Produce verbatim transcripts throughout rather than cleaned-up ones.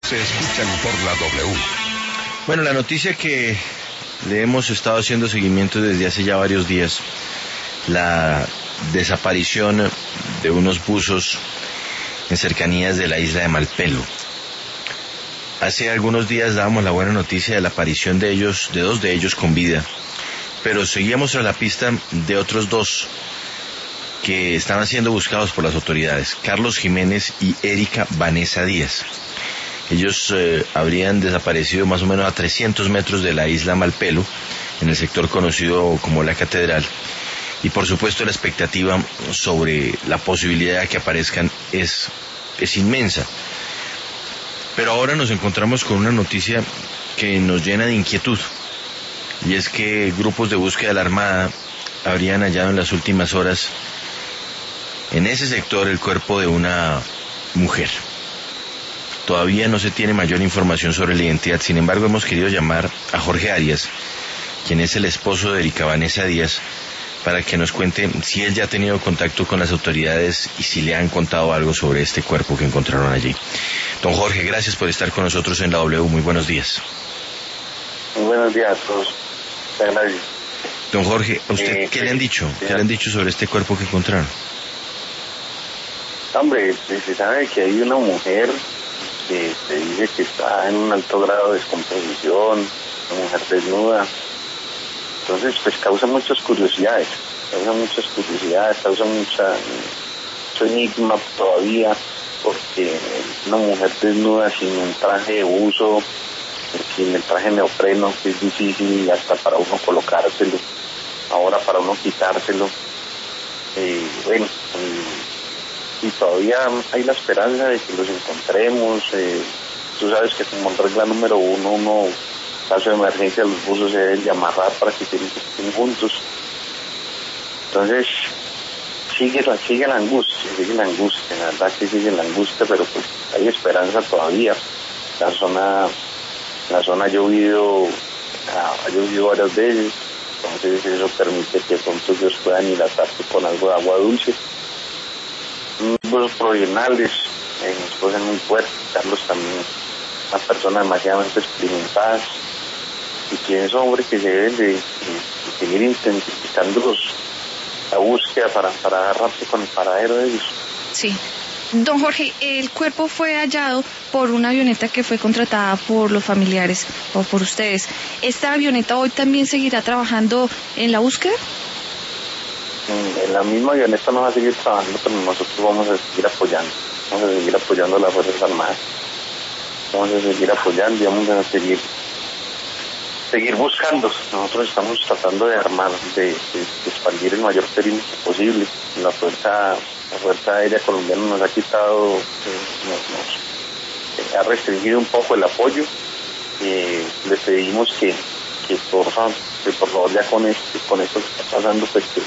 se escuchan por la W. Bueno, la noticia que le hemos estado haciendo seguimiento desde hace ya varios días, la desaparición de unos buzos en cercanías de la isla de Malpelo. Hace algunos días dábamos la buena noticia de la aparición de ellos, de dos de ellos con vida, pero seguíamos a la pista de otros dos que estaban siendo buscados por las autoridades, Carlos Jiménez y Erika Vanessa Díaz. Ellos eh, habrían desaparecido más o menos a trescientos metros de la isla Malpelo, en el sector conocido como La Catedral, y por supuesto la expectativa sobre la posibilidad de que aparezcan es, es inmensa. Pero ahora nos encontramos con una noticia que nos llena de inquietud, y es que grupos de búsqueda de la Armada habrían hallado en las últimas horas en ese sector el cuerpo de una mujer. Todavía no se tiene mayor información sobre la identidad, sin embargo hemos querido llamar a Jorge Arias, quien es el esposo de Erika Vanessa Díaz, para que nos cuente si él ya ha tenido contacto con las autoridades y si le han contado algo sobre este cuerpo que encontraron allí. Don Jorge, gracias por estar con nosotros en la W. Muy buenos días. Muy buenos días a todos. Gracias. Don Jorge, ¿a usted eh, qué le han dicho? ¿Qué le han dicho sobre este cuerpo que encontraron? Hombre, se sabe que hay una mujer que se dice que está en un alto grado de descomposición, una mujer desnuda. Entonces, pues causa muchas curiosidades, causa muchas curiosidades, causa mucha, mucho enigma todavía, porque una mujer desnuda sin un traje de buzo, sin el traje neopreno, que es difícil hasta para uno colocárselo, ahora para uno quitárselo. Eh, bueno, y, y todavía hay la esperanza de que los encontremos. Eh, tú sabes que como regla número uno, uno caso de emergencia los buzos se deben de amarrar para que estén juntos. Entonces sigue la, sigue la angustia, sigue la angustia, la verdad que sigue la angustia, pero pues hay esperanza todavía. La zona, la zona ha llovido, ha llovido varias veces, entonces eso permite que pronto ellos puedan hidratarse con algo de agua dulce. Buzos provisionales, eh, mi esposa es muy fuerte, Carlos también, una persona demasiado experimentada, y pienso, hombre, que se deben de, de, de seguir intensificando los, la búsqueda para, para agarrarse con el paradero de ellos. Sí. Don Jorge, el cuerpo fue hallado por una avioneta que fue contratada por los familiares o por ustedes. ¿Esta avioneta hoy también seguirá trabajando en la búsqueda? En la misma avioneta no va a seguir trabajando, pero nosotros vamos a seguir apoyando. Vamos a seguir apoyando a las Fuerzas Armadas. Vamos a seguir apoyando y vamos a seguir seguir buscando. Nosotros estamos tratando de armar, de, de, de expandir el mayor perímetro posible. La fuerza, la fuerza aérea colombiana nos ha quitado, eh, nos, nos eh, ha restringido un poco el apoyo. Eh, le pedimos que, que por favor, que por favor ya con esto, con esto que está pasando, pues que,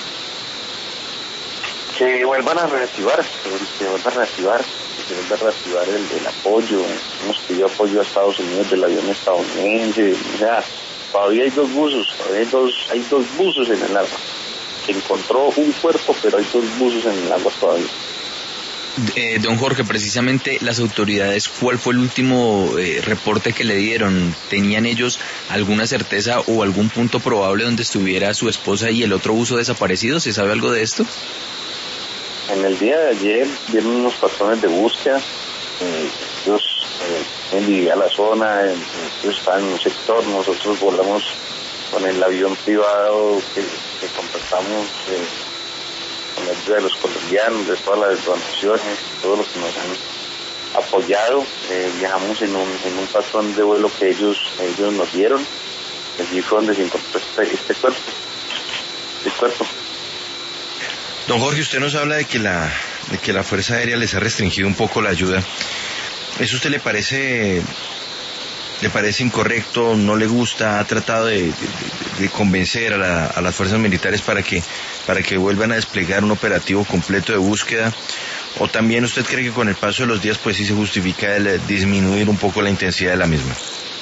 que vuelvan a reactivar, que vuelvan a reactivar, que se vuelva a reactivar el, el apoyo. Hemos pedido apoyo a Estados Unidos del avión estadounidense. O sea, todavía hay dos buzos, todavía hay dos, hay dos buzos en el agua. Se encontró un cuerpo, pero hay dos buzos en el agua todavía. Eh, don Jorge, precisamente las autoridades, ¿cuál fue el último eh, reporte que le dieron? ¿Tenían ellos alguna certeza o algún punto probable donde estuviera su esposa y el otro buzo desaparecido? ¿Se sabe algo de esto? En el día de ayer vieron unos patrones de búsqueda. Eh, ellos eh, dividían la zona, eh, ellos estaban en un sector, nosotros volamos con el avión privado que, que contratamos eh, con el ayuda de los colombianos, de todas las donaciones, todos los que nos han apoyado. Eh, viajamos en un, en un patrón de vuelo que ellos, ellos nos dieron. Allí fue donde se encontró este, este cuerpo. Este cuerpo. Don Jorge, usted nos habla de que la de que la Fuerza Aérea les ha restringido un poco la ayuda. ¿Eso a usted le parece le parece incorrecto? ¿No le gusta? ¿Ha tratado de, de, de convencer a, la, a las fuerzas militares para que para que vuelvan a desplegar un operativo completo de búsqueda? ¿O también usted cree que con el paso de los días pues sí se justifica el disminuir un poco la intensidad de la misma?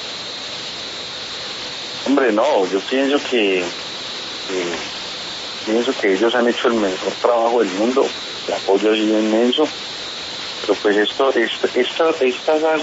Hombre, no, yo pienso que... que pienso que ellos han hecho el mejor trabajo del mundo, el apoyo ha sido inmenso, pero pues esto, esto, esto estas aguas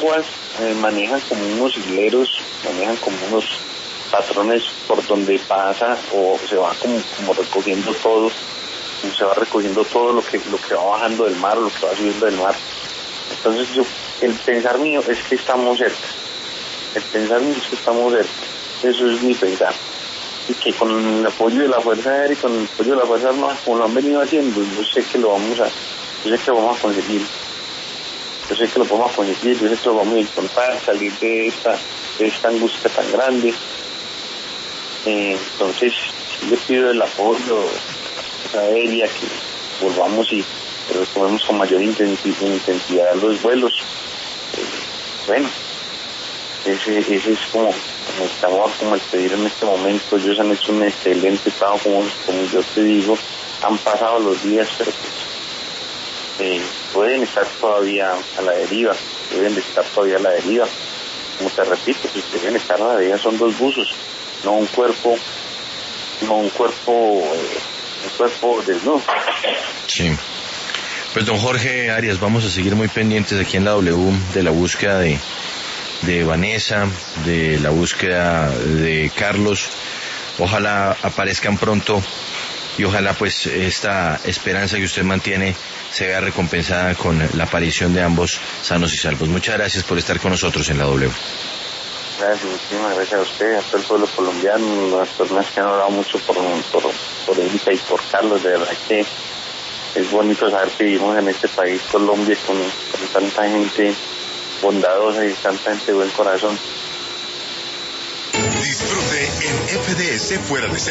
eh, manejan como unos hileros, manejan como unos patrones por donde pasa o se va como, como recogiendo todo, se va recogiendo todo lo que lo que va bajando del mar o lo que va subiendo del mar. Entonces yo, el pensar mío es que estamos cerca, el pensar mío es que estamos cerca, eso es mi pensar, y que con el apoyo de la Fuerza Aérea y con el apoyo de la Fuerza Armada, como lo han venido haciendo, yo sé que lo vamos a, yo sé que lo vamos a conseguir, yo sé que lo vamos a conseguir, yo sé que lo vamos a encontrar, salir de esta, de esta angustia tan grande. Eh, entonces le pido el apoyo a ella, que volvamos y retomemos con mayor intensidad los vuelos. Eh, bueno, ese, ese es como, como estamos como el pedir en este momento. Ellos han hecho un excelente trabajo, como, como yo te digo, han pasado los días, pero pues eh, pueden estar todavía a la deriva, deben de estar todavía a la deriva. Como te repito, pues deben estar a la deriva, son dos buzos, no un cuerpo, no un cuerpo, eh, un cuerpo desnudo. Sí. Pues don Jorge Arias, vamos a seguir muy pendientes aquí en la W de la búsqueda de, de Vanessa, de la búsqueda de Carlos. Ojalá aparezcan pronto y ojalá pues esta esperanza que usted mantiene se vea recompensada con la aparición de ambos sanos y salvos. Muchas gracias por estar con nosotros en la W. Gracias, muchísimas gracias a usted, a todo el pueblo colombiano, las personas que han orado mucho por, por, por Erika y por Carlos. De verdad que es bonito saber que vivimos en este país, Colombia, con, con tanta gente bondadosa y tanta gente de buen corazón. Disfrute en F D S Fuera de